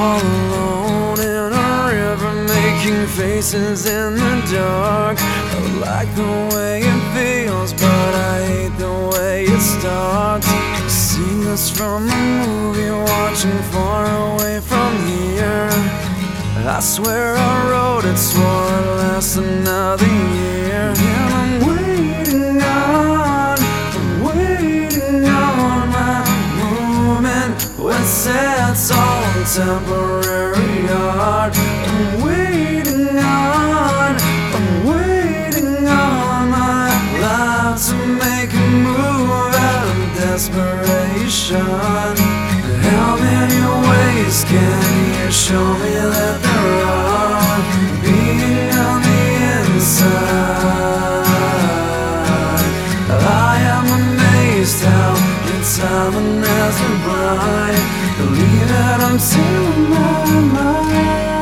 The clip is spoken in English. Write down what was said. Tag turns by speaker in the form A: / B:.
A: all alone in a river, making faces in the dark. I like the way it feels, but I hate the way it starts. Seen this from a movie, watching far away from here. I swear I wrote it, swore it'd last another year. And I'm waiting on my moment when sets all temporary art. I'm waiting on my life to make a move out of desperation. How many ways can you show me that there are, being on the inside? I am amazed how the time has been blind. Believe that I'm telling my mind.